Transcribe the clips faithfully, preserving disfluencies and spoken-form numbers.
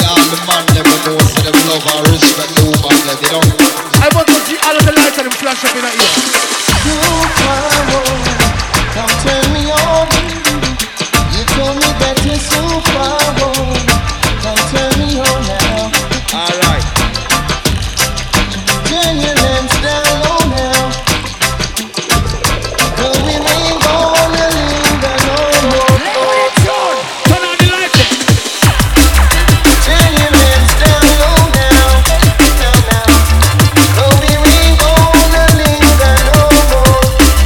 all the man never know, so them love and respect the woman that they don't. I want to see all of the lights and them flash up in the ear. Come turn me on. You told me that you're so far away. Come turn me on now. Alright. Turn your lamps down low now. Cause we ain't gonna linger no more. Turn on the lights. Turn your lamps down low now. Now, now. Cause we ain't gonna linger no more.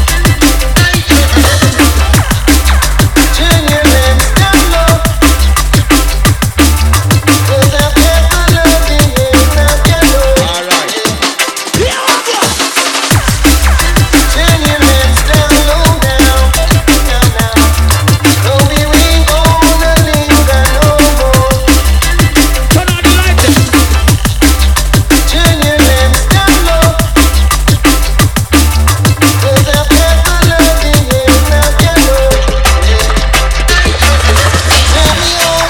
Turn your lamps down low. Cause I've ever loved you, yeah, now you know. Alright. Turn your lamps down low now. Now, now. Cause we ain't gonna linger no more. Turn on the lights. Turn your lamps down low. Cause I've ever loved you, yeah, now you know. Turn me on.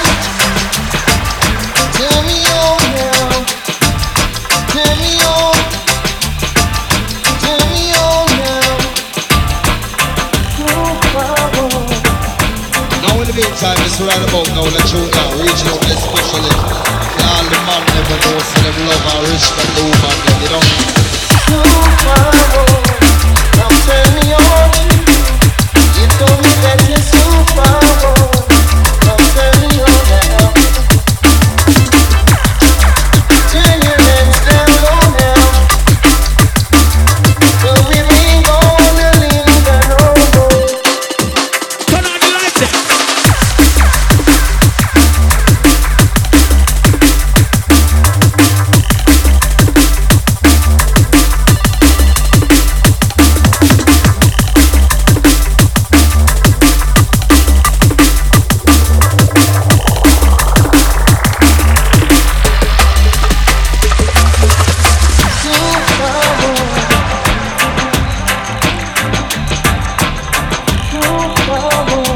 Turn me on now. Turn me on. Turn me on now. Now in the meantime, it's right about now, let you now, reaching out especially. Yeah, all the man never know, so them love and respect the woman that they don't. Come turn me on. You told me that you're so far away. Come turn me on now. Turn your lamps down low now. So we ain't gonna linger no more. Turn on the lights. So far away. So far away.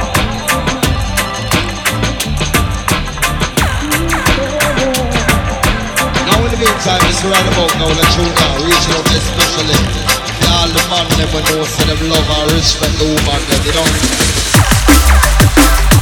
Now in the meantime, it's right about now, let you now, reaching out especially. Yeah, all the man never know, so them love and respect the woman that they don't.